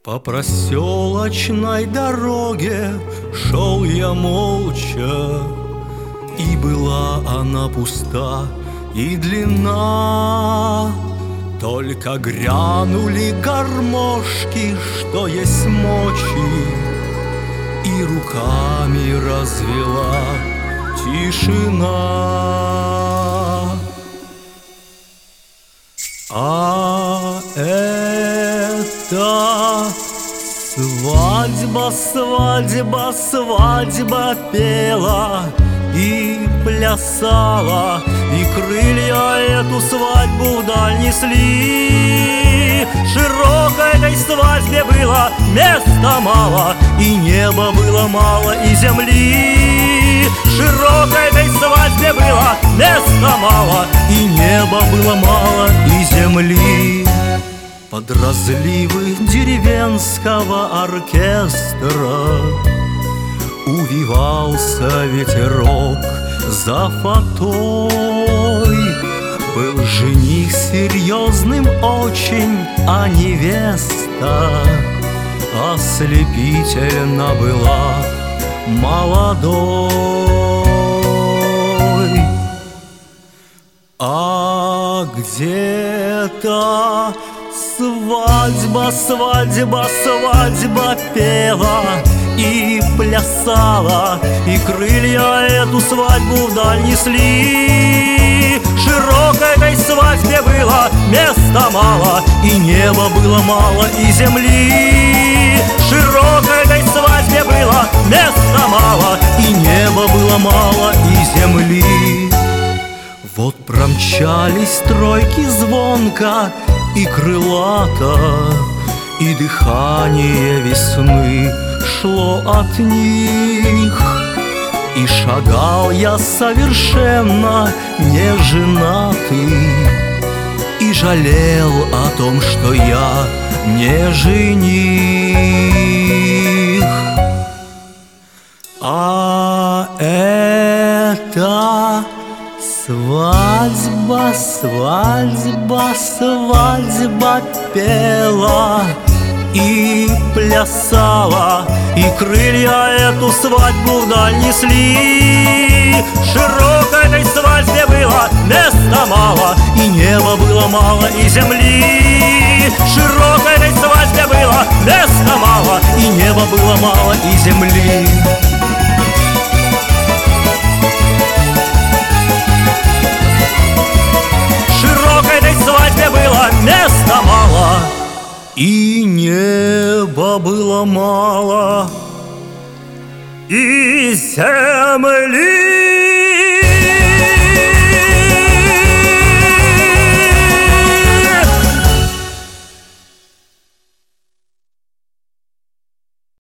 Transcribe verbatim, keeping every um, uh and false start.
По проселочной дороге шел я молча, и была она пуста и длинна. Только грянули гармошки, что есть мочи, и руками развела тишина. А это свадьба, свадьба, свадьба пела и плясала, и крылья эту свадьбу вдаль несли. Широкой этой свадьбе было места мало, и неба было мало, и земли. Широкой этой свадьбе было места мало, и неба было мало, и земли. Под разливы деревенского оркестра увивался ветерок за фатой. Был жених серьезным очень, а невеста ослепительно была молодой. А где-то свадьба, свадьба, свадьба пела и плясала, и крылья эту свадьбу вдаль несли. Широкой этой свадьбе было места мало, и неба было мало, и земли. Широкой этой свадьбе было места мало, и неба было мало, и земли. Вот промчались тройки звонко и крылато, и дыхание весны шло от них. И шагал я совершенно не женатый, и жалел о том, что я не жених. А это свадьба, свадьба, свадьба пела и плясала, и крылья эту свадьбу вдаль несли. Широкой этой свадьбе было места мало, и неба было мало, и земли. Широкой этой свадьбе было места мало, и неба было мало, и земли. Широкой этой свадьбе было места мало, и неба было мало, и земли.